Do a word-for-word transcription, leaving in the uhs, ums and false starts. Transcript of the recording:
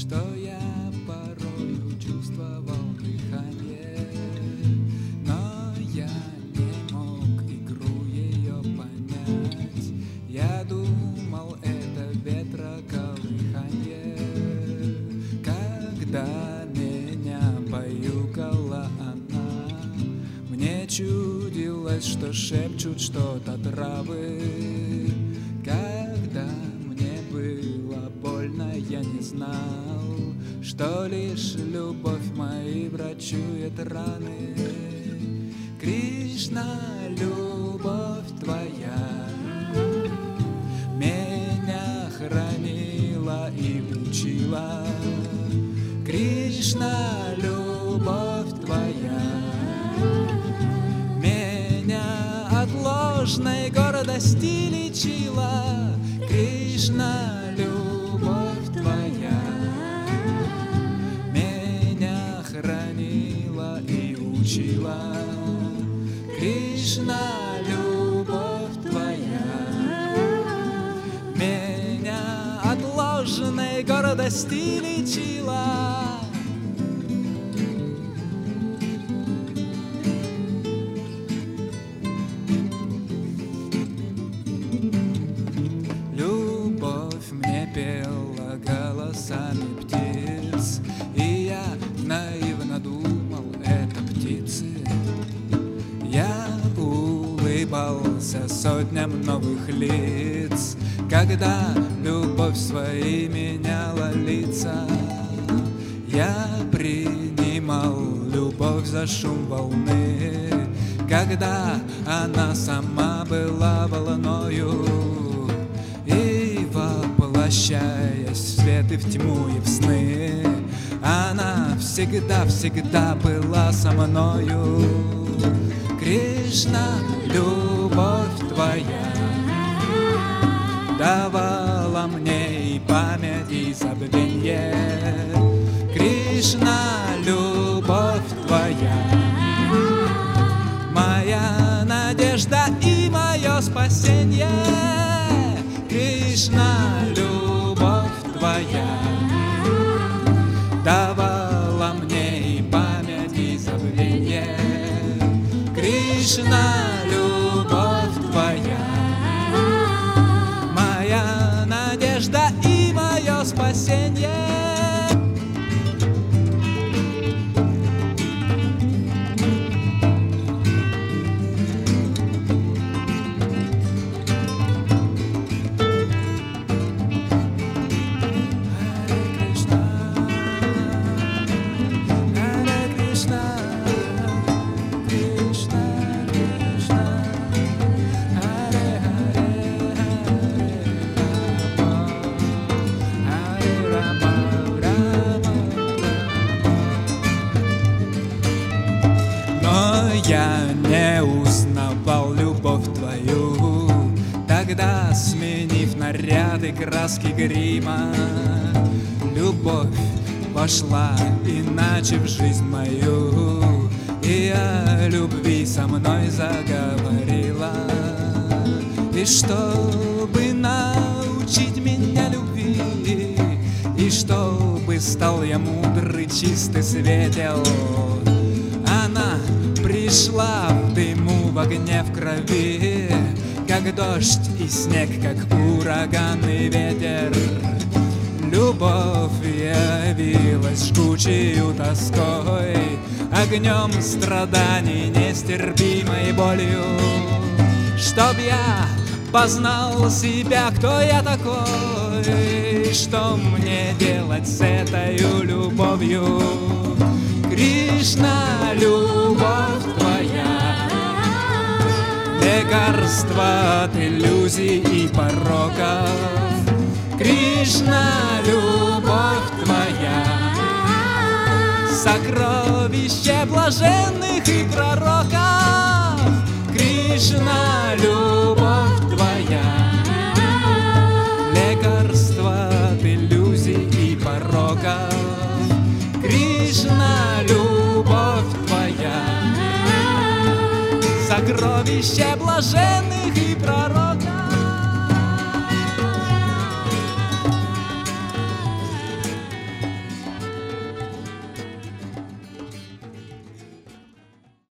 что я порою чувствовал дыхание, но я не мог игру ее понять. Я думал, это ветроколыханье, когда меня баюкала она. Мне чудилось, что шепчут что-то травы. Когда мне было больно, я не знал, что лишь любовь мои врачует раны. Кришна, любовь твоя меня хранила и учила. Кришна, любовь твоя меня от ложной гордости лечила. Кришна, любовь твоя меня хранила и учила. Кришна, любовь твоя меня от ложной гордости лечила. Любовь мне пела голосами птиц, и я наивно думал, это птицы. Я улыбался сотням новых лиц, когда любовь своей меняла лица. Я принимал любовь за шум волны, когда она сама была волною. И воплощаясь в свет и в тьму и в сны, она всегда-всегда была со мною. Кришна, любовь твоя давала мне и память, и забвенье. Кришна, любовь твоя моя надежда и мое спасенье. Кришна, любовь твоя давала мне и память, и забвенье. Кришна, любовь твоя моя надежда и мое спасенье. Я не узнавал любовь твою, тогда, сменив наряды, краски грима, любовь вошла иначе в жизнь мою, и о любви со мной заговорила. И чтобы научить меня любви, и чтобы стал я мудрый, чистый, светел, она пришла в дыму, в огне, в крови, как дождь и снег, как ураган и ветер. Любовь явилась жгучею тоской, огнем страданий, нестерпимой болью. Чтоб я познал себя, кто я такой, что мне делать с этой любовью. Кришна, любовь твоя лекарство от иллюзий и пороков. Кришна, любовь твоя сокровище блаженных и пророков. Кришна, любовь твоя лекарство от иллюзий и пороков. Кришна, любовь твоя сокровище блаженных